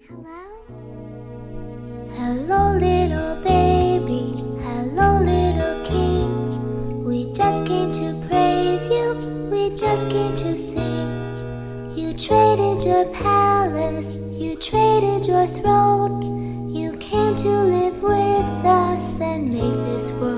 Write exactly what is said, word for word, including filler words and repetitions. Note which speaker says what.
Speaker 1: Hello? Hello, little baby. Hello, little king. We just came to praise you. We just came to sing. You traded your palace. You traded your throne. You came to live with us and make this world